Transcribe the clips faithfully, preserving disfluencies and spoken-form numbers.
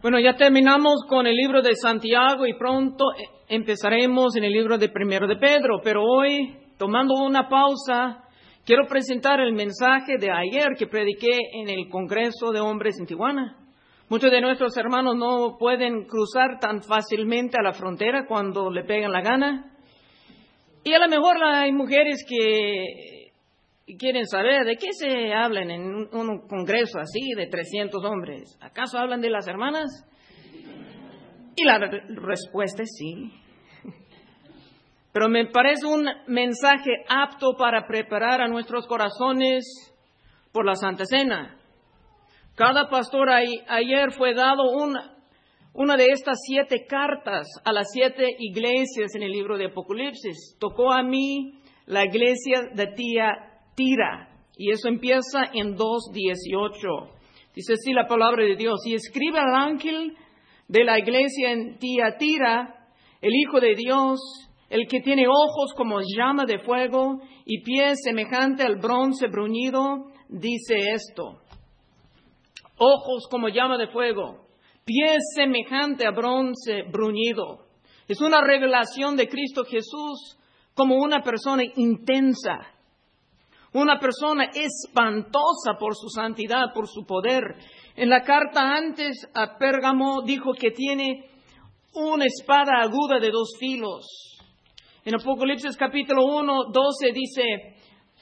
Bueno, ya terminamos con el libro de Santiago y pronto empezaremos en el libro de Primero de Pedro. Pero hoy, tomando una pausa, quiero presentar el mensaje de ayer que prediqué en el Congreso de Hombres en Tijuana. Muchos de nuestros hermanos no pueden cruzar tan fácilmente a la frontera cuando le pegan la gana. Y a lo mejor hay mujeres que quieren saber de qué se hablan en un, un congreso así de trescientos hombres. ¿Acaso hablan de las hermanas? Y la re- respuesta es sí. Pero me parece un mensaje apto para preparar a nuestros corazones por la Santa Cena. Cada pastor a- ayer fue dado una, una de estas siete cartas a las siete iglesias en el libro de Apocalipsis. Tocó a mí la iglesia de Tía Tira, y eso empieza en dos dieciocho. Dice así la palabra de Dios: y escribe al ángel de la iglesia en Tiatira, el Hijo de Dios, el que tiene ojos como llama de fuego y pies semejante al bronce bruñido, dice esto. Ojos como llama de fuego, pies semejante a bronce bruñido. Es una revelación de Cristo Jesús como una persona intensa. Una persona espantosa por su santidad, por su poder. En la carta antes a Pérgamo dijo que tiene una espada aguda de dos filos. En Apocalipsis capítulo uno, doce dice,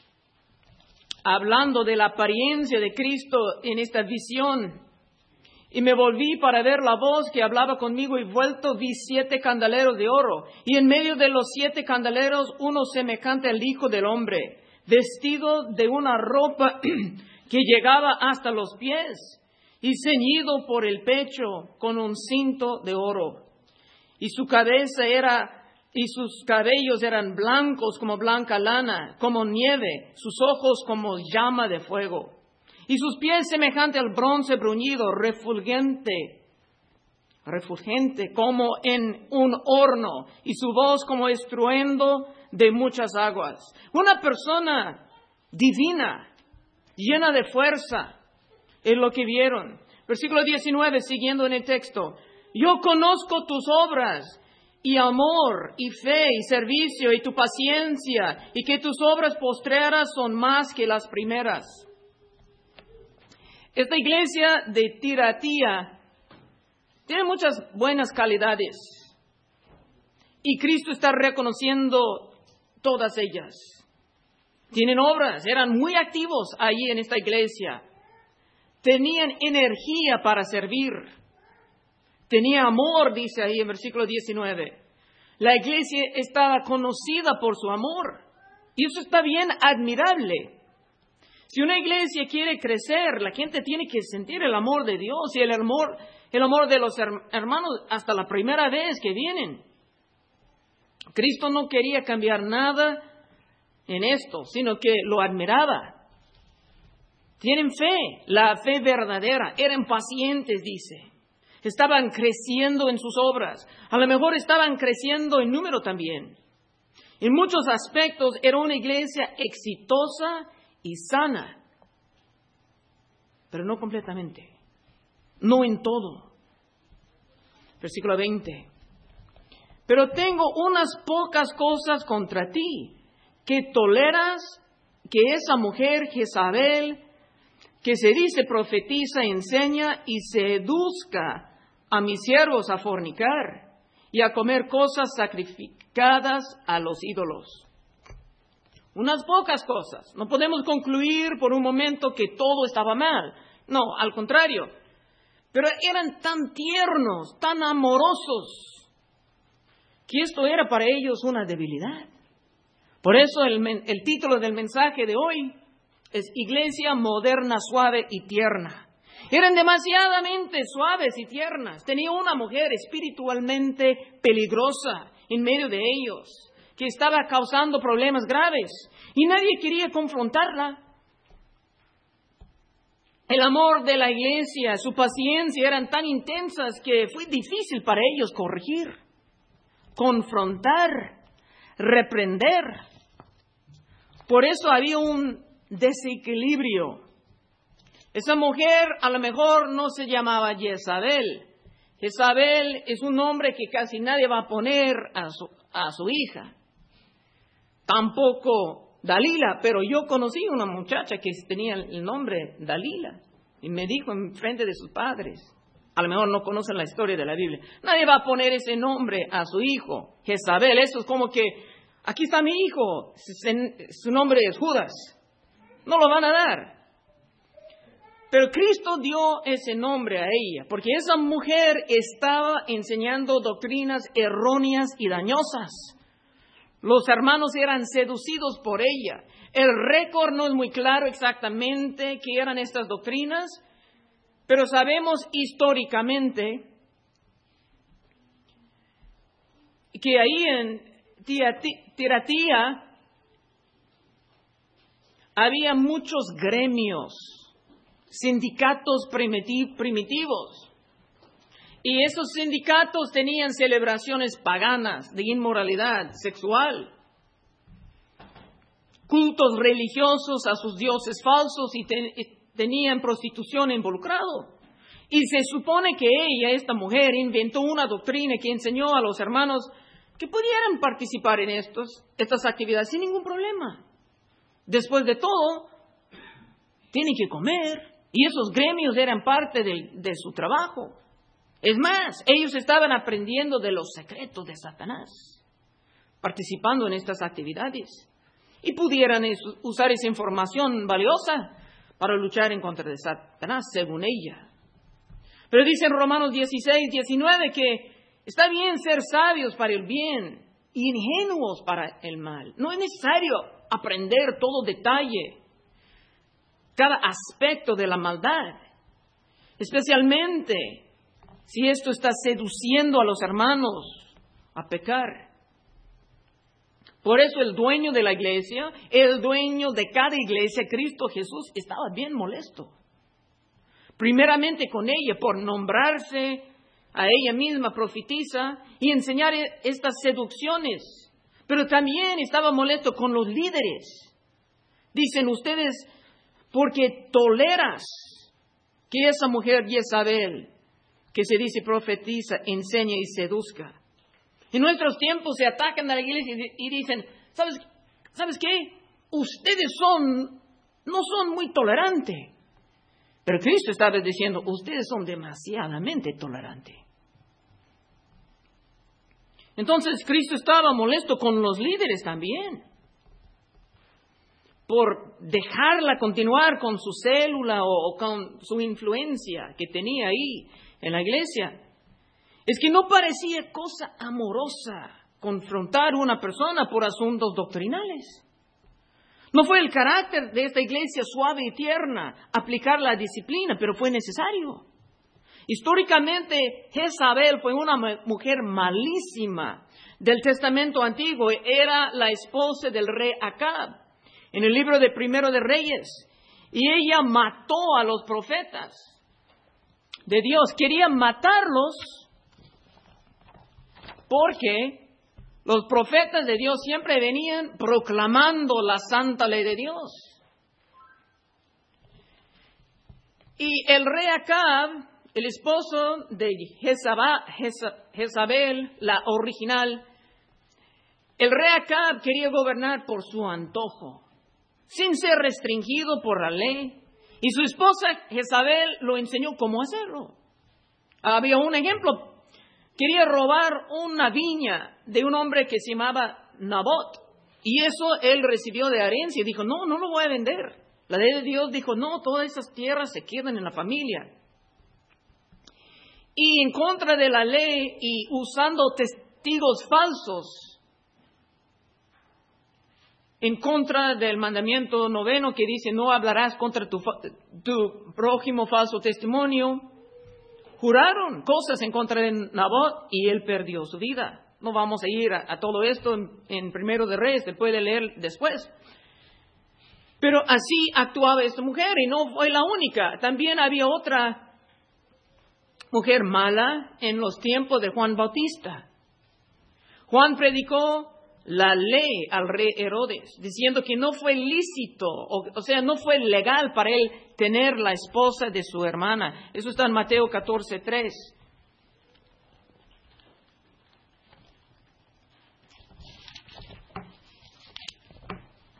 hablando de la apariencia de Cristo en esta visión, y me volví para ver la voz que hablaba conmigo y vuelto vi siete candeleros de oro, y en medio de los siete candeleros uno semejante al Hijo del Hombre, vestido de una ropa que llegaba hasta los pies y ceñido por el pecho con un cinto de oro. Y su cabeza era, y sus cabellos eran blancos como blanca lana, como nieve, sus ojos como llama de fuego. Y sus pies semejante al bronce bruñido, refulgente, refulgente como en un horno, y su voz como estruendo de muchas aguas. Una persona divina, llena de fuerza, es lo que vieron. Versículo diecinueve, siguiendo en el texto. Yo conozco tus obras, y amor, y fe, y servicio, y tu paciencia, y que tus obras postreras son más que las primeras. Esta iglesia de Tiatira tiene muchas buenas calidades, y Cristo está reconociendo todas ellas. Tienen obras, eran muy activos allí en esta iglesia. Tenían energía para servir. Tenía amor, dice ahí en versículo diecinueve. La iglesia estaba conocida por su amor. Y eso está bien, admirable. Si una iglesia quiere crecer, la gente tiene que sentir el amor de Dios y el amor, el amor de los hermanos hasta la primera vez que vienen. Cristo no quería cambiar nada en esto, sino que lo admiraba. Tienen fe, la fe verdadera, eran pacientes, dice. Estaban creciendo en sus obras. A lo mejor estaban creciendo en número también. En muchos aspectos era una iglesia exitosa y sana, pero no completamente. No en todo. Versículo veinte. Pero tengo unas pocas cosas contra ti, que toleras que esa mujer Jezabel, que se dice profetiza, enseña y seduzca a mis siervos a fornicar y a comer cosas sacrificadas a los ídolos. Unas pocas cosas. No podemos concluir por un momento que todo estaba mal. No, al contrario. Pero eran tan tiernos, tan amorosos, que esto era para ellos una debilidad. Por eso el, el título del mensaje de hoy es Iglesia Moderna, Suave y Tierna. Eran demasiadamente suaves y tiernas. Tenía una mujer espiritualmente peligrosa en medio de ellos, que estaba causando problemas graves, y nadie quería confrontarla. El amor de la iglesia, su paciencia eran tan intensas que fue difícil para ellos corregir, confrontar, reprender. Por eso había un desequilibrio. Esa mujer a lo mejor no se llamaba Jezabel, Jezabel es un nombre que casi nadie va a poner a su, a su hija. Tampoco Dalila, pero yo conocí una muchacha que tenía el nombre Dalila y me dijo en frente de sus padres. A lo mejor no conocen la historia de la Biblia. Nadie va a poner ese nombre a su hijo, Jezabel. Eso es como que, aquí está mi hijo, su nombre es Judas. No lo van a dar. Pero Cristo dio ese nombre a ella, porque esa mujer estaba enseñando doctrinas erróneas y dañosas. Los hermanos eran seducidos por ella. El récord no es muy claro exactamente qué eran estas doctrinas, pero sabemos históricamente que ahí en Tiatira había muchos gremios, sindicatos primitivos. Y esos sindicatos tenían celebraciones paganas de inmoralidad sexual, cultos religiosos a sus dioses falsos y ten, tenían prostitución involucrado. Y se supone que ella, esta mujer, inventó una doctrina que enseñó a los hermanos que pudieran participar en estos, estas actividades sin ningún problema. Después de todo, tienen que comer y esos gremios eran parte de, de su trabajo. Es más, ellos estaban aprendiendo de los secretos de Satanás, participando en estas actividades. Y pudieran usar esa información valiosa para luchar en contra de Satanás, según ella. Pero dice en Romanos dieciséis, diecinueve que está bien ser sabios para el bien y ingenuos para el mal. No es necesario aprender todo detalle, cada aspecto de la maldad, especialmente si esto está seduciendo a los hermanos a pecar. Por eso el dueño de la iglesia, el dueño de cada iglesia, Cristo Jesús, estaba bien molesto. Primeramente con ella, por nombrarse a ella misma profetisa y enseñar estas seducciones. Pero también estaba molesto con los líderes. Dicen ustedes, porque toleras que esa mujer Jezabel, que se dice profetiza, enseña y seduzca. En nuestros tiempos se atacan a la iglesia y dicen, ¿sabes, ¿sabes qué? Ustedes son, no son muy tolerantes. Pero Cristo estaba diciendo, ustedes son demasiadamente tolerantes. Entonces Cristo estaba molesto con los líderes también, por dejarla continuar con su célula o, o con su influencia que tenía ahí en la iglesia. Es que no parecía cosa amorosa confrontar a una persona por asuntos doctrinales. No fue el carácter de esta iglesia suave y tierna aplicar la disciplina, pero fue necesario. Históricamente, Jezabel fue una mujer malísima del Testamento Antiguo. Era la esposa del rey Acab en el libro de Primero de Reyes. Y ella mató a los profetas de Dios. Quería matarlos porque los profetas de Dios siempre venían proclamando la santa ley de Dios. Y el rey Acab, el esposo de Jezabel, la original, el rey Acab quería gobernar por su antojo, sin ser restringido por la ley. Y su esposa Jezabel lo enseñó cómo hacerlo. Había un ejemplo. Quería robar una viña de un hombre que se llamaba Nabot. Y eso él recibió de herencia. Dijo, no, no lo voy a vender. La ley de Dios dijo, no, todas esas tierras se quedan en la familia. Y en contra de la ley y usando testigos falsos, en contra del mandamiento noveno que dice, no hablarás contra tu, tu prójimo falso testimonio, juraron cosas en contra de Nabot y él perdió su vida. No vamos a ir a, a todo esto en, en Primero de Reyes, se puede leer después. Pero así actuaba esta mujer y no fue la única. También había otra mujer mala en los tiempos de Juan Bautista. Juan predicó la ley al rey Herodes, diciendo que no fue lícito, o, o sea, no fue legal para él tener la esposa de su hermana. Eso está en Mateo catorce tres.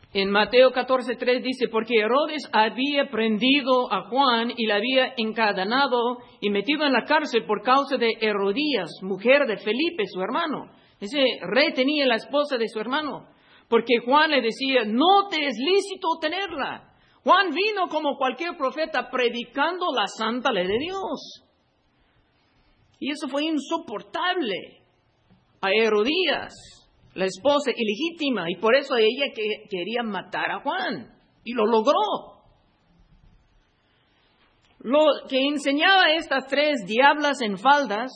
En Mateo catorce tres dice, porque Herodes había prendido a Juan y le había encadenado y metido en la cárcel por causa de Herodías, mujer de Felipe, su hermano. Ese rey tenía la esposa de su hermano, porque Juan le decía, no te es lícito tenerla. Juan vino como cualquier profeta predicando la santa ley de Dios. Y eso fue insoportable a Herodías, la esposa ilegítima, y por eso ella que, quería matar a Juan, y lo logró. Lo que enseñaba a estas tres diablas en faldas,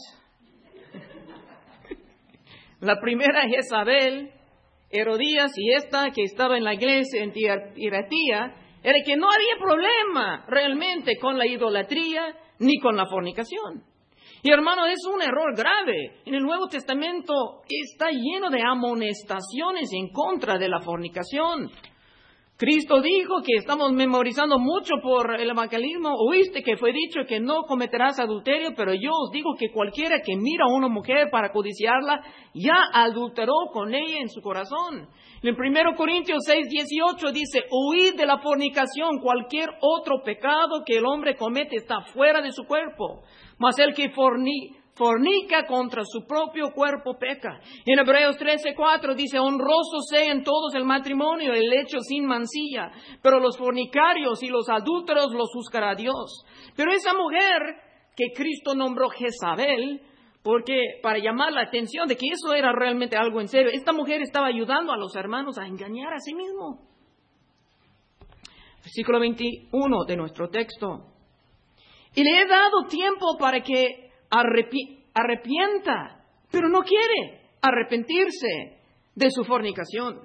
la primera Jezabel, Herodías y esta que estaba en la iglesia en Tiatira, era que no había problema realmente con la idolatría ni con la fornicación. Y hermano, es un error grave. En el Nuevo Testamento está lleno de amonestaciones en contra de la fornicación. Cristo dijo que estamos memorizando mucho por el evangelismo. Oíste que fue dicho que no cometerás adulterio, pero yo os digo que cualquiera que mira a una mujer para codiciarla, ya adulteró con ella en su corazón. En primero Corintios seis dieciocho dice, huid de la fornicación, cualquier otro pecado que el hombre comete está fuera de su cuerpo. Mas el que forni, fornica contra su propio cuerpo peca. En Hebreos trece cuatro dice, honroso sea en todos el matrimonio, el lecho sin mancilla, pero los fornicarios y los adúlteros los juzgará Dios. Pero esa mujer que Cristo nombró Jezabel, porque para llamar la atención de que eso era realmente algo en serio, esta mujer estaba ayudando a los hermanos a engañar a sí mismo. Versículo veintiuno de nuestro texto. Y le he dado tiempo para que arrepi- arrepienta, pero no quiere arrepentirse de su fornicación.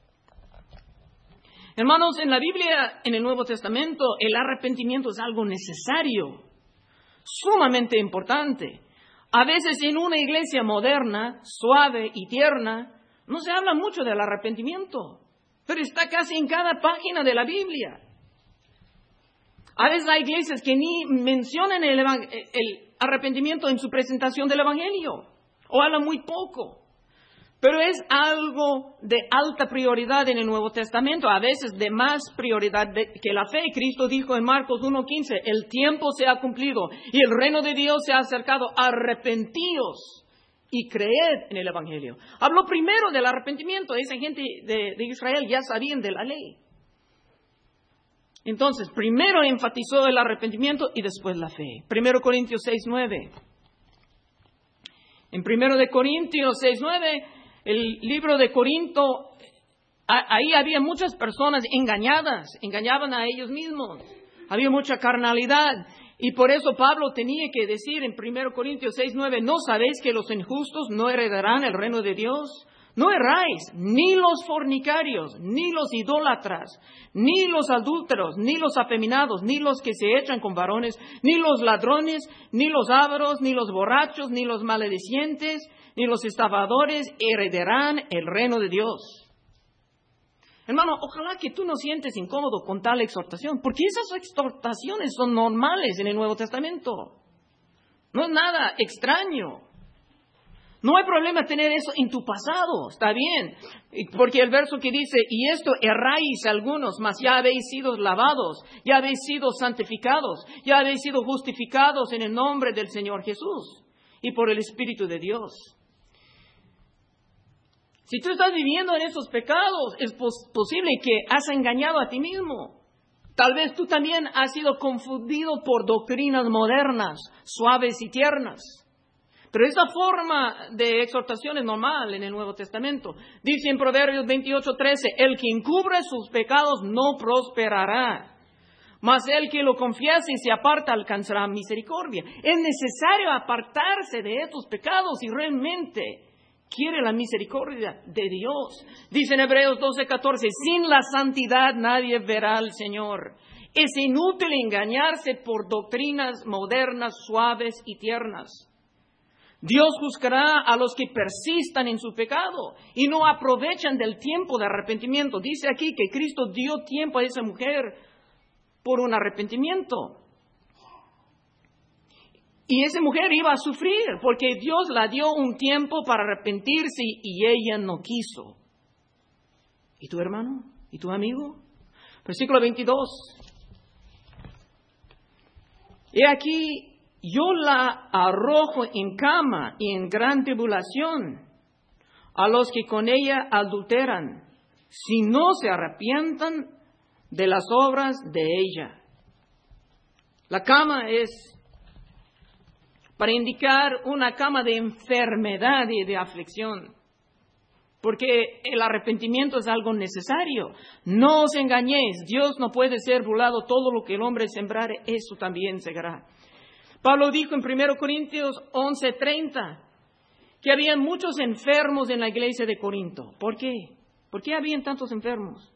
Hermanos, en la Biblia, en el Nuevo Testamento, el arrepentimiento es algo necesario, sumamente importante. A veces en una iglesia moderna, suave y tierna, no se habla mucho del arrepentimiento, pero está casi en cada página de la Biblia. A veces hay iglesias que ni mencionan el, el arrepentimiento en su presentación del Evangelio, o hablan muy poco. Pero es algo de alta prioridad en el Nuevo Testamento, a veces de más prioridad de, que la fe. Cristo dijo en Marcos uno quince, el tiempo se ha cumplido y el reino de Dios se ha acercado, arrepentíos y creed en el Evangelio. Habló primero del arrepentimiento, esa gente de, de Israel ya sabían de la ley. Entonces, primero enfatizó el arrepentimiento y después la fe. Primero Corintios seis nueve. En Primero de Corintios seis nueve, el libro de Corinto, ahí había muchas personas engañadas, engañaban a ellos mismos. Había mucha carnalidad. Y por eso Pablo tenía que decir en Primero Corintios seis nueve, ¿no sabéis que los injustos no heredarán el reino de Dios? No erráis, ni los fornicarios, ni los idólatras, ni los adúlteros, ni los afeminados, ni los que se echan con varones, ni los ladrones, ni los ávaros, ni los borrachos, ni los maledicientes, ni los estafadores heredarán el reino de Dios. Hermano, ojalá que tú no sientes incómodo con tal exhortación, porque esas exhortaciones son normales en el Nuevo Testamento. No es nada extraño. No hay problema tener eso en tu pasado, está bien, porque el verso que dice, y esto erráis algunos, mas ya habéis sido lavados, ya habéis sido santificados, ya habéis sido justificados en el nombre del Señor Jesús y por el Espíritu de Dios. Si tú estás viviendo en esos pecados, es pos- posible que has engañado a ti mismo. Tal vez tú también has sido confundido por doctrinas modernas, suaves y tiernas. Pero esa forma de exhortación es normal en el Nuevo Testamento. Dice en Proverbios veintiocho trece, el que encubre sus pecados no prosperará, mas el que lo confiese y se aparta alcanzará misericordia. Es necesario apartarse de estos pecados si realmente quiere la misericordia de Dios. Dice en Hebreos doce catorce, sin la santidad nadie verá al Señor. Es inútil engañarse por doctrinas modernas, suaves y tiernas. Dios juzgará a los que persistan en su pecado y no aprovechan del tiempo de arrepentimiento. Dice aquí que Cristo dio tiempo a esa mujer por un arrepentimiento. Y esa mujer iba a sufrir porque Dios la dio un tiempo para arrepentirse y ella no quiso. ¿Y tu hermano? ¿Y tu amigo? Versículo veintidós. He aquí, yo la arrojo en cama y en gran tribulación a los que con ella adulteran, si no se arrepientan de las obras de ella. La cama es para indicar una cama de enfermedad y de aflicción, porque el arrepentimiento es algo necesario. No os engañéis, Dios no puede ser burlado, todo lo que el hombre sembrare, eso también segará. Pablo dijo en primero Corintios once treinta que habían muchos enfermos en la iglesia de Corinto. ¿Por qué? ¿Por qué habían tantos enfermos?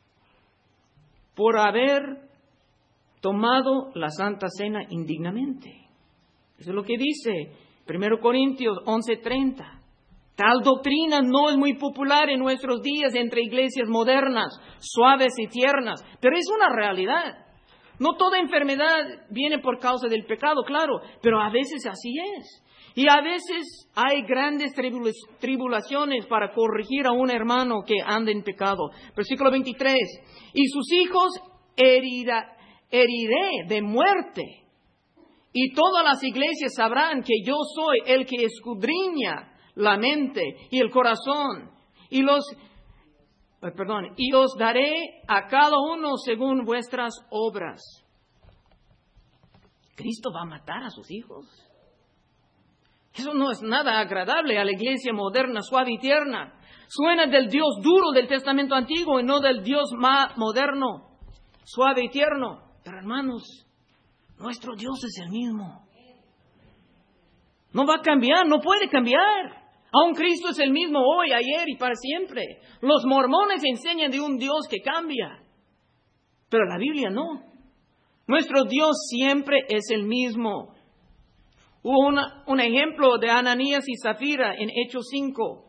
Por haber tomado la Santa Cena indignamente. Eso es lo que dice primero Corintios once treinta. Tal doctrina no es muy popular en nuestros días entre iglesias modernas, suaves y tiernas, pero es una realidad. No toda enfermedad viene por causa del pecado, claro, pero a veces así es. Y a veces hay grandes tribulaciones para corregir a un hermano que anda en pecado. Versículo veintitrés. Y sus hijos herida, heriré de muerte. Y todas las iglesias sabrán que yo soy el que escudriña la mente y el corazón. Y los, perdón, y os daré a cada uno según vuestras obras. ¿Cristo va a matar a sus hijos? Eso no es nada agradable a la iglesia moderna, suave y tierna. Suena del Dios duro del Testamento Antiguo y no del Dios más moderno, suave y tierno. Pero hermanos, nuestro Dios es el mismo. No va a cambiar, no puede cambiar. Aún Cristo es el mismo hoy, ayer y para siempre. Los mormones enseñan de un Dios que cambia, pero la Biblia no. Nuestro Dios siempre es el mismo. Hubo una, un ejemplo de Ananías y Zafira en Hechos cinco.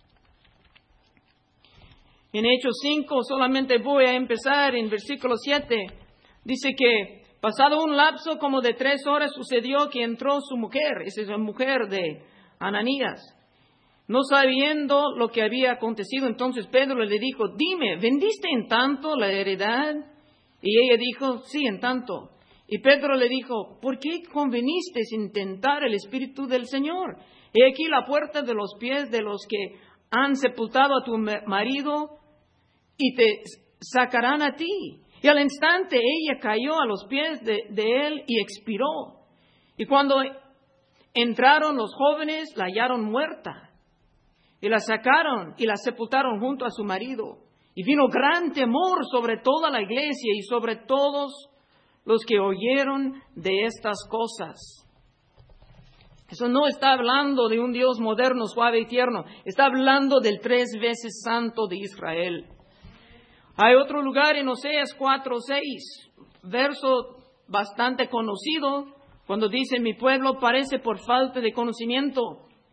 En Hechos cinco solamente voy a empezar en versículo siete. Dice que pasado un lapso como de tres horas sucedió que entró su mujer, esa es la mujer de Ananías, no sabiendo lo que había acontecido. Entonces Pedro le dijo, dime, ¿vendiste en tanto la heredad? Y ella dijo, sí, en tanto. Y Pedro le dijo, ¿por qué conveniste sin tentar el Espíritu del Señor? He aquí la puerta de los pies de los que han sepultado a tu marido y te sacarán a ti. Y al instante ella cayó a los pies de, de él y expiró. Y cuando entraron los jóvenes, la hallaron muerta. Y la sacaron y la sepultaron junto a su marido. Y vino gran temor sobre toda la iglesia y sobre todos los que oyeron de estas cosas. Eso no está hablando de un Dios moderno, suave y tierno. Está hablando del tres veces santo de Israel. Hay otro lugar en Oseas cuatro seis, verso bastante conocido, cuando dice, mi pueblo parece por falta de conocimiento.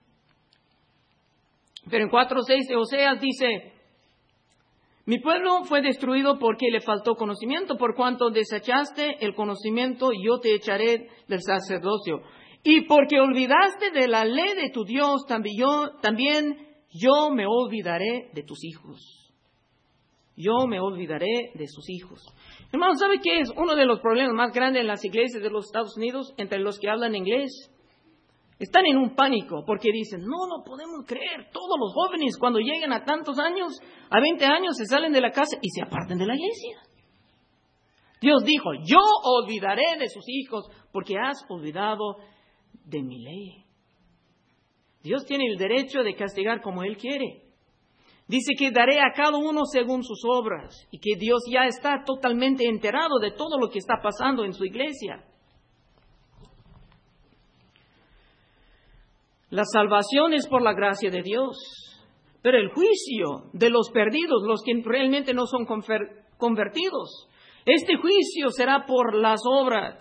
Pero en cuatro seis de Oseas dice, mi pueblo fue destruido porque le faltó conocimiento, por cuanto desechaste el conocimiento, yo te echaré del sacerdocio. Y porque olvidaste de la ley de tu Dios, también yo, también yo me olvidaré de tus hijos. Yo me olvidaré de sus hijos. Hermanos, ¿sabe qué es uno de los problemas más grandes en las iglesias de los Estados Unidos, entre los que hablan inglés? Están en un pánico porque dicen, no, no podemos creer. Todos los jóvenes cuando llegan a tantos años, a veinte años, se salen de la casa y se apartan de la iglesia. Dios dijo, yo olvidaré de sus hijos porque has olvidado de mi ley. Dios tiene el derecho de castigar como Él quiere. Dice que daré a cada uno según sus obras y que Dios ya está totalmente enterado de todo lo que está pasando en su iglesia. La salvación es por la gracia de Dios, pero el juicio de los perdidos, los que realmente no son convertidos, este juicio será por las obras.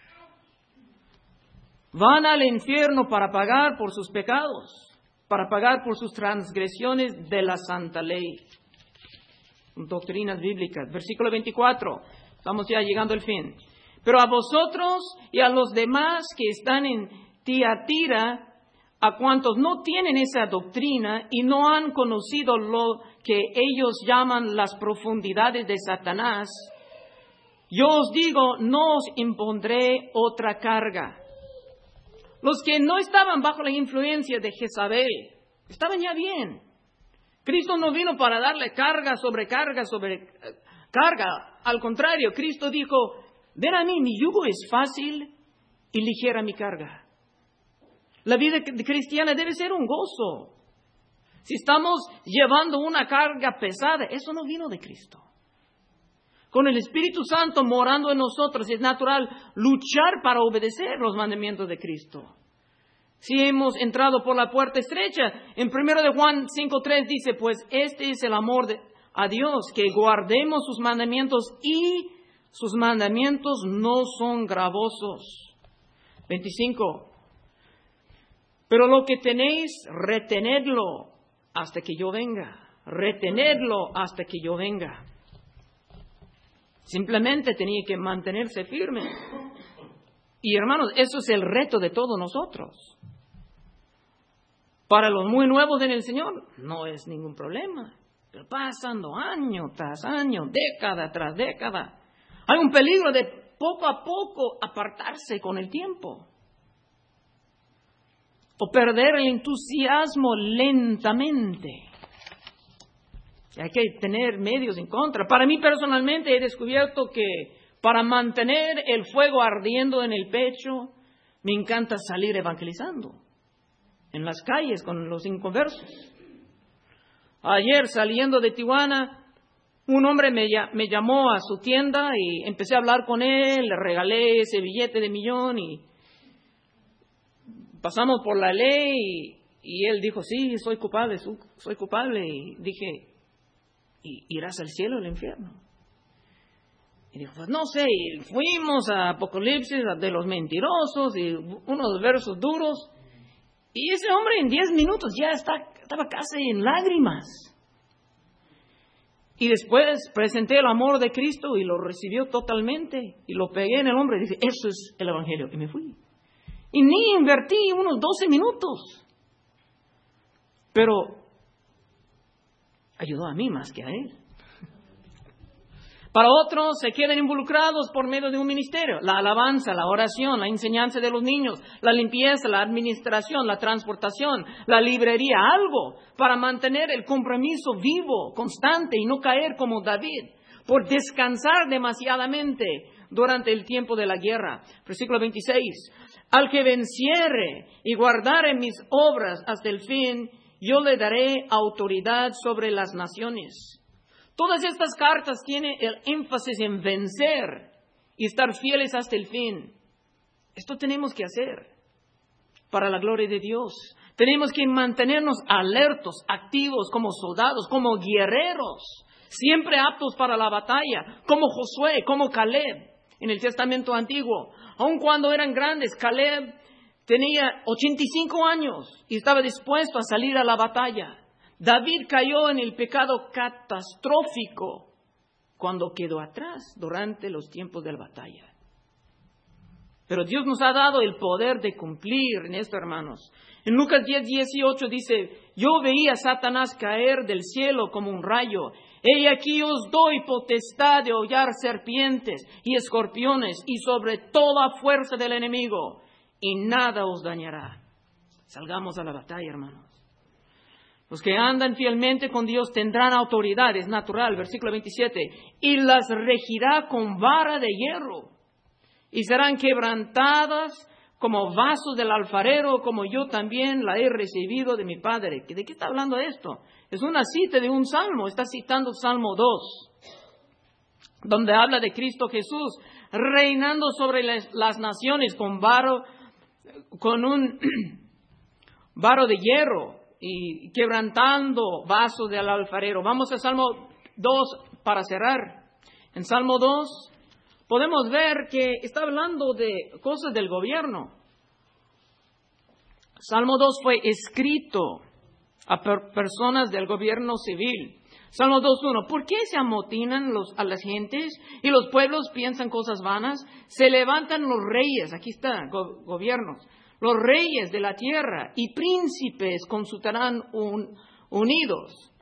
Van al infierno para pagar por sus pecados, para pagar por sus transgresiones de la santa ley. Doctrinas bíblicas. Versículo veinticuatro. Estamos ya llegando al fin. Pero a vosotros y a los demás que están en Tiatira, a cuantos no tienen esa doctrina y no han conocido lo que ellos llaman las profundidades de Satanás, yo os digo, no os impondré otra carga. Los que no estaban bajo la influencia de Jezabel, estaban ya bien. Cristo no vino para darle carga sobre carga sobre eh, carga. Al contrario, Cristo dijo, ven a mí, mi yugo es fácil y ligera mi carga. La vida cristiana debe ser un gozo. Si estamos llevando una carga pesada, eso no vino de Cristo. Con el Espíritu Santo morando en nosotros, es natural luchar para obedecer los mandamientos de Cristo. Si hemos entrado por la puerta estrecha, en primero de Juan cinco tres dice, pues este es el amor de, a Dios, que guardemos sus mandamientos y sus mandamientos no son gravosos. veinticinco. Pero lo que tenéis, retenedlo hasta que yo venga. Retenedlo hasta que yo venga. Simplemente tenía que mantenerse firme. Y hermanos, eso es el reto de todos nosotros. Para los muy nuevos en el Señor, no es ningún problema. Pero pasando año tras año, década tras década, hay un peligro de poco a poco apartarse con el tiempo. O perder el entusiasmo lentamente. Hay que tener medios en contra. Para mí personalmente he descubierto que para mantener el fuego ardiendo en el pecho, me encanta salir evangelizando en las calles con los inconversos. Ayer saliendo de Tijuana, un hombre me, me llamó a su tienda y empecé a hablar con él, le regalé ese billete de millón y pasamos por la ley y, y él dijo, sí, soy culpable, soy culpable. Y dije, ¿y irás al cielo o al infierno? Y dijo, pues no sé, y fuimos a Apocalipsis de los mentirosos y unos versos duros. Y ese hombre en diez minutos ya está, estaba casi en lágrimas. Y después presenté el amor de Cristo y lo recibió totalmente. Y lo pegué en el hombro y dije, eso es el Evangelio. Y me fui. Y ni invertí unos doce minutos. Pero ayudó a mí más que a él. Para otros se quedan involucrados por medio de un ministerio. La alabanza, la oración, la enseñanza de los niños, la limpieza, la administración, la transportación, la librería, algo para mantener el compromiso vivo, constante y no caer como David, por descansar demasiadamente durante el tiempo de la guerra. Versículo veintiséis. Al que venciere y guardare mis obras hasta el fin, yo le daré autoridad sobre las naciones. Todas estas cartas tienen el énfasis en vencer y estar fieles hasta el fin. Esto tenemos que hacer para la gloria de Dios. Tenemos que mantenernos alertos, activos como soldados, como guerreros, siempre aptos para la batalla, como Josué, como Caleb en el Testamento Antiguo. Aun cuando eran grandes, Caleb tenía ochenta y cinco años y estaba dispuesto a salir a la batalla. David cayó en el pecado catastrófico cuando quedó atrás durante los tiempos de la batalla. Pero Dios nos ha dado el poder de cumplir en esto, hermanos. En Lucas diez, dieciocho dice, yo veía a Satanás caer del cielo como un rayo. He aquí os doy potestad de hollar serpientes y escorpiones y sobre toda fuerza del enemigo, y nada os dañará. Salgamos a la batalla, hermanos. Los que andan fielmente con Dios tendrán autoridad, es natural, versículo veintisiete, y las regirá con vara de hierro, y serán quebrantadas como vasos del alfarero, como yo también la he recibido de mi Padre. ¿De qué está hablando esto? Es una cita de un salmo, está citando Salmo dos, donde habla de Cristo Jesús reinando sobre las, las naciones con varo, con un varo de hierro, y quebrantando vasos del alfarero. Vamos a Salmo dos para cerrar. En Salmo dos podemos ver que está hablando de cosas del gobierno. Salmo dos fue escrito a per- personas del gobierno civil. Salmo dos uno. ¿Por qué se amotinan los, a las gentes y los pueblos piensan cosas vanas? Se levantan los reyes, aquí está, go- gobiernos. Los reyes de la tierra y príncipes consultarán un, unidos.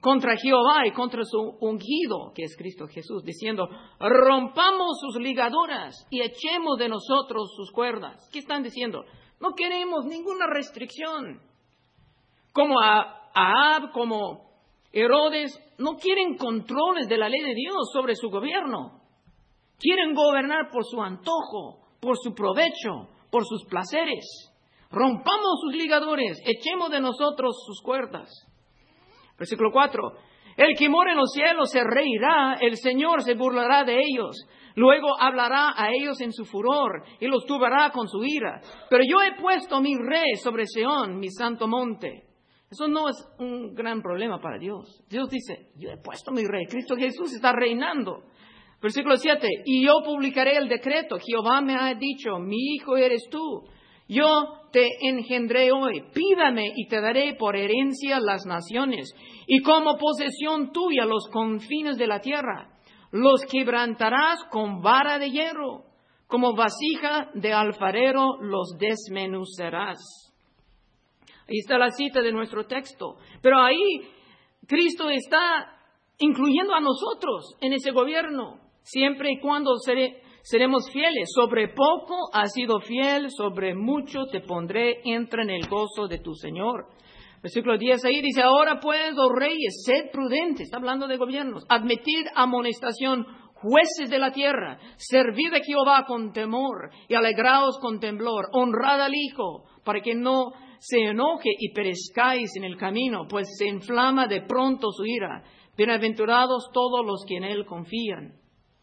contra Jehová y contra su ungido, que es Cristo Jesús, diciendo, rompamos sus ligaduras y echemos de nosotros sus cuerdas. ¿Qué están diciendo? No queremos ninguna restricción. Como a Ahab, como Herodes, no quieren controles de la ley de Dios sobre su gobierno. Quieren gobernar por su antojo, por su provecho, por sus placeres. Rompamos sus ligadores, echemos de nosotros sus cuerdas. Versículo cuatro. El que mora en los cielos se reirá, el Señor se burlará de ellos. Luego hablará a ellos en su furor y los turbará con su ira. Pero yo he puesto mi rey sobre Seón, mi santo monte. Eso no es un gran problema para Dios. Dios dice, yo he puesto mi rey. Cristo Jesús está reinando. Versículo siete. Y yo publicaré el decreto. Jehová me ha dicho, mi hijo eres tú. Yo te engendré hoy, pídame y te daré por herencia las naciones, y como posesión tuya los confines de la tierra. Los quebrantarás con vara de hierro, como vasija de alfarero los desmenuzarás. Ahí está la cita de nuestro texto. Pero ahí Cristo está incluyendo a nosotros en ese gobierno, siempre y cuando seré... seremos fieles. Sobre poco has sido fiel, sobre mucho te pondré, entra en el gozo de tu Señor. Versículo diez ahí dice, ahora pues, oh reyes, sed prudentes, está hablando de gobiernos, admitid amonestación, jueces de la tierra, servid a Jehová con temor y alegraos con temblor, honrad al Hijo, para que no se enoje y perezcáis en el camino, pues se inflama de pronto su ira. Bienaventurados todos los que en Él confían.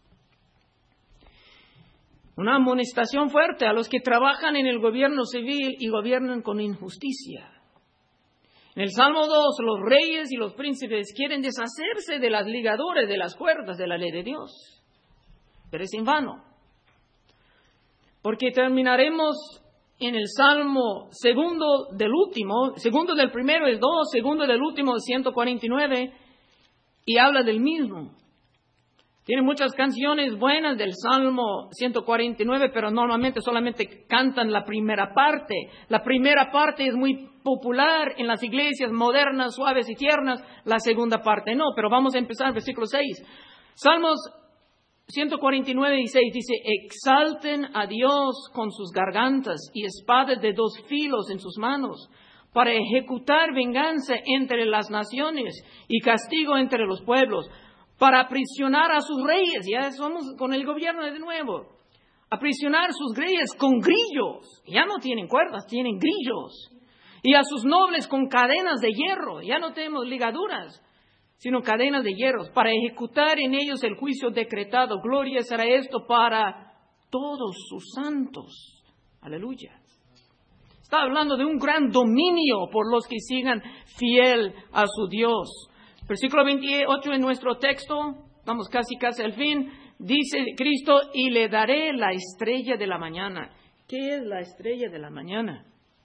Una amonestación fuerte a los que trabajan en el gobierno civil y gobiernan con injusticia. En el Salmo dos, los reyes y los príncipes quieren deshacerse de las ligaduras, de las cuerdas de la ley de Dios. Pero es en vano. Porque terminaremos en el Salmo segundo del último, segundo del primero es dos, segundo del último es ciento cuarenta y nueve, y habla del mismo. Tiene muchas canciones buenas del Salmo ciento cuarenta y nueve, pero normalmente solamente cantan la primera parte. La primera parte es muy popular en las iglesias modernas, suaves y tiernas. La segunda parte no, pero vamos a empezar, versículo seis. Salmos ciento cuarenta y nueve y seis dice, exalten a Dios con sus gargantas y espadas de dos filos en sus manos, para ejecutar venganza entre las naciones y castigo entre los pueblos, para aprisionar a sus reyes. Ya somos con el gobierno de nuevo. Aprisionar sus reyes con grillos. Ya no tienen cuerdas, tienen grillos. Y a sus nobles con cadenas de hierro. Ya no tenemos ligaduras, sino cadenas de hierro. Para ejecutar en ellos el juicio decretado. Gloria será esto para todos sus santos. Aleluya. Está hablando de un gran dominio por los que sigan fiel a su Dios. Versículo veintiocho en nuestro texto, vamos casi casi al fin, dice Cristo, y le daré la estrella de la mañana. ¿Qué es la estrella de la mañana?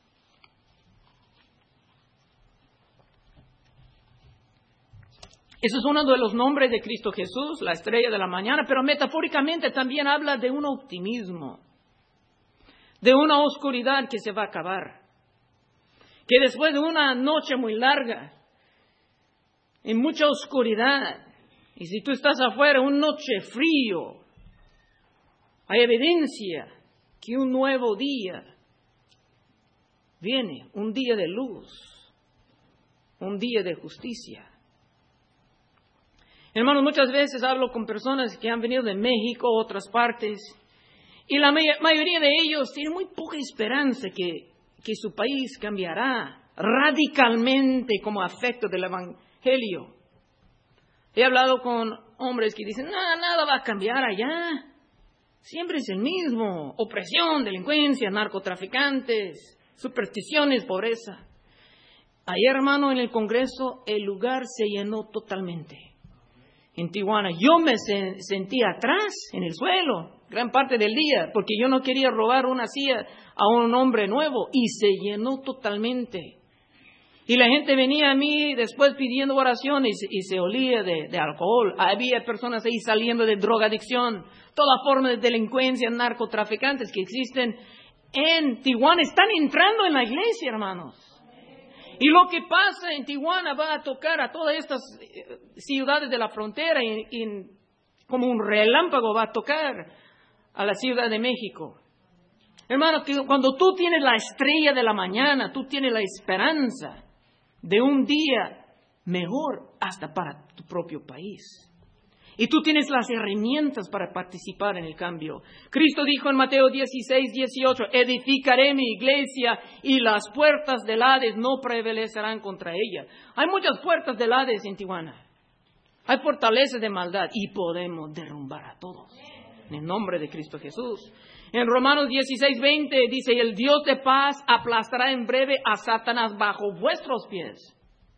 Ese es uno de los nombres de Cristo Jesús, la estrella de la mañana, pero metafóricamente también habla de un optimismo, de una oscuridad que se va a acabar, que después de una noche muy larga, en mucha oscuridad, y si tú estás afuera, una noche frío, hay evidencia que un nuevo día viene, un día de luz, un día de justicia. Hermanos, muchas veces hablo con personas que han venido de México, otras partes, y la may- mayoría de ellos tienen muy poca esperanza que, que su país cambiará radicalmente como afecto del Evangelio. He hablado con hombres que dicen, nada, nada va a cambiar allá. Siempre es el mismo. Opresión, delincuencia, narcotraficantes, supersticiones, pobreza. Ayer, hermano, en el Congreso, el lugar se llenó totalmente. En Tijuana, yo me se- sentí atrás, en el suelo, gran parte del día, porque yo no quería robar una silla a un hombre nuevo, y se llenó totalmente. Y la gente venía a mí después pidiendo oraciones y se olía de, de alcohol. Había personas ahí saliendo de drogadicción, toda forma de delincuencia, narcotraficantes que existen en Tijuana están entrando en la iglesia, hermanos. Y lo que pasa en Tijuana va a tocar a todas estas ciudades de la frontera y, y como un relámpago va a tocar a la Ciudad de México. Hermano, que cuando tú tienes la estrella de la mañana, tú tienes la esperanza de un día mejor hasta para tu propio país. Y tú tienes las herramientas para participar en el cambio. Cristo dijo en Mateo dieciséis, dieciocho, edificaré mi iglesia y las puertas del Hades no prevalecerán contra ella. Hay muchas puertas del Hades en Tijuana. Hay fortalezas de maldad y podemos derrumbar a todos. En el nombre de Cristo Jesús. En Romanos dieciséis, veinte dice, el Dios de paz aplastará en breve a Satanás bajo vuestros pies.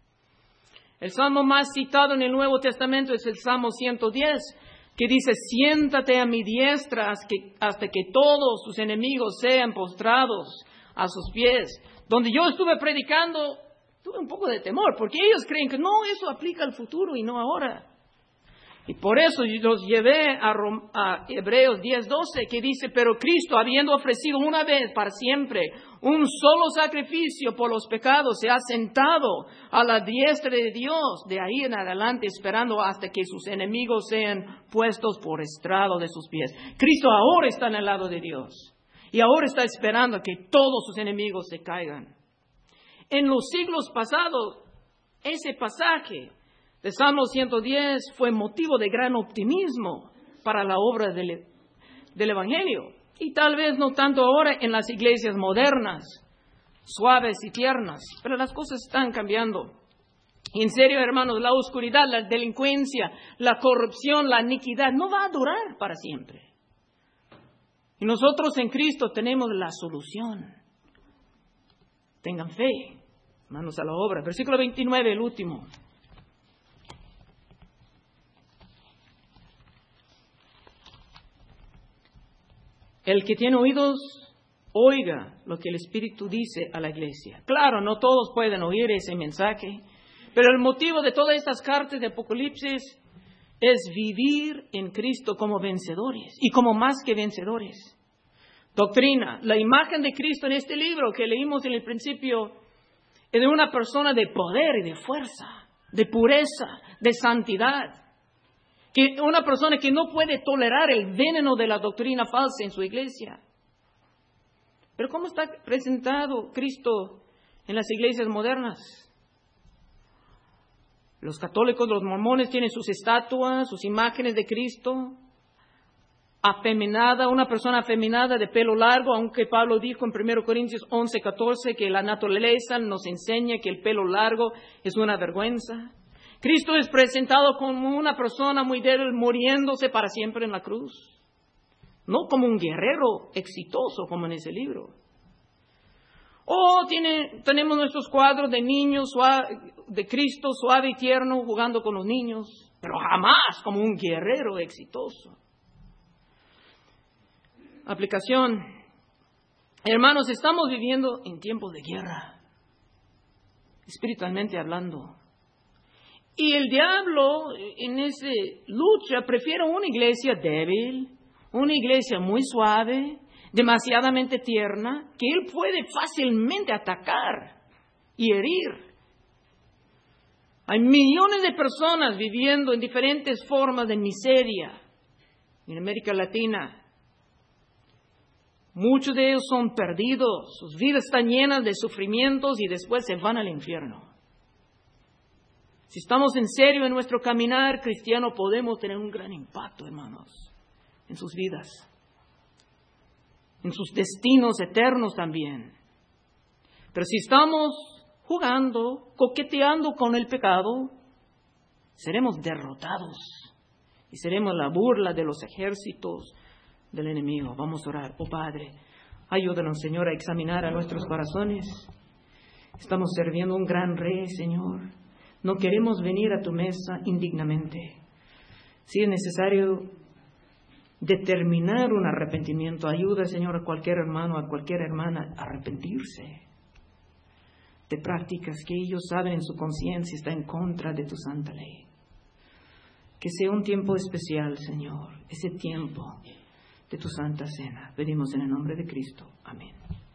El salmo más citado en el Nuevo Testamento es el Salmo ciento diez, que dice, siéntate a mi diestra hasta que todos sus enemigos sean postrados a sus pies. Donde yo estuve predicando, tuve un poco de temor, porque ellos creen que no, eso aplica al futuro y no ahora. Y por eso los llevé a, Rom- a Hebreos diez, doce, que dice, pero Cristo, habiendo ofrecido una vez para siempre un solo sacrificio por los pecados, se ha sentado a la diestra de Dios, de ahí en adelante, esperando hasta que sus enemigos sean puestos por estrado de sus pies. Cristo ahora está en el lado de Dios y ahora está esperando que todos sus enemigos se caigan. En los siglos pasados, ese pasaje de Salmo ciento diez fue motivo de gran optimismo para la obra del, del Evangelio. Y tal vez no tanto ahora en las iglesias modernas, suaves y tiernas, pero las cosas están cambiando. Y en serio, hermanos, la oscuridad, la delincuencia, la corrupción, la iniquidad no va a durar para siempre. Y nosotros en Cristo tenemos la solución. Tengan fe, manos a la obra. Versículo veintinueve, el último. El que tiene oídos, oiga lo que el Espíritu dice a la iglesia. Claro, no todos pueden oír ese mensaje, pero el motivo de todas estas cartas de Apocalipsis es vivir en Cristo como vencedores y como más que vencedores. Doctrina, la imagen de Cristo en este libro que leímos en el principio es de una persona de poder y de fuerza, de pureza, de santidad. Que una persona que no puede tolerar el veneno de la doctrina falsa en su iglesia. Pero ¿cómo está presentado Cristo en las iglesias modernas? Los católicos, los mormones tienen sus estatuas, sus imágenes de Cristo. Afeminada, una persona afeminada de pelo largo, aunque Pablo dijo en primero Corintios once, catorce que la naturaleza nos enseña que el pelo largo es una vergüenza. Cristo es presentado como una persona muy débil, muriéndose para siempre en la cruz. No como un guerrero exitoso, como en ese libro. O tiene, tenemos nuestros cuadros de niños, suave, de Cristo suave y tierno, jugando con los niños, pero jamás como un guerrero exitoso. Aplicación. Hermanos, estamos viviendo en tiempos de guerra, espiritualmente hablando. Y el diablo en esa lucha prefiere una iglesia débil, una iglesia muy suave, demasiadamente tierna, que él puede fácilmente atacar y herir. Hay millones de personas viviendo en diferentes formas de miseria en América Latina. Muchos de ellos son perdidos, sus vidas están llenas de sufrimientos y después se van al infierno. Si estamos en serio en nuestro caminar cristiano, podemos tener un gran impacto, hermanos, en sus vidas, en sus destinos eternos también. Pero si estamos jugando, coqueteando con el pecado, seremos derrotados y seremos la burla de los ejércitos del enemigo. Vamos a orar. Oh Padre, ayúdanos, Señor, a examinar a nuestros corazones. Estamos sirviendo a un gran Rey, Señor. No queremos venir a tu mesa indignamente. Si es necesario determinar un arrepentimiento, ayuda, Señor, a cualquier hermano, a cualquier hermana a arrepentirse de prácticas que ellos saben en su conciencia está en contra de tu santa ley. Que sea un tiempo especial, Señor, ese tiempo de tu santa cena. Pedimos en el nombre de Cristo. Amén.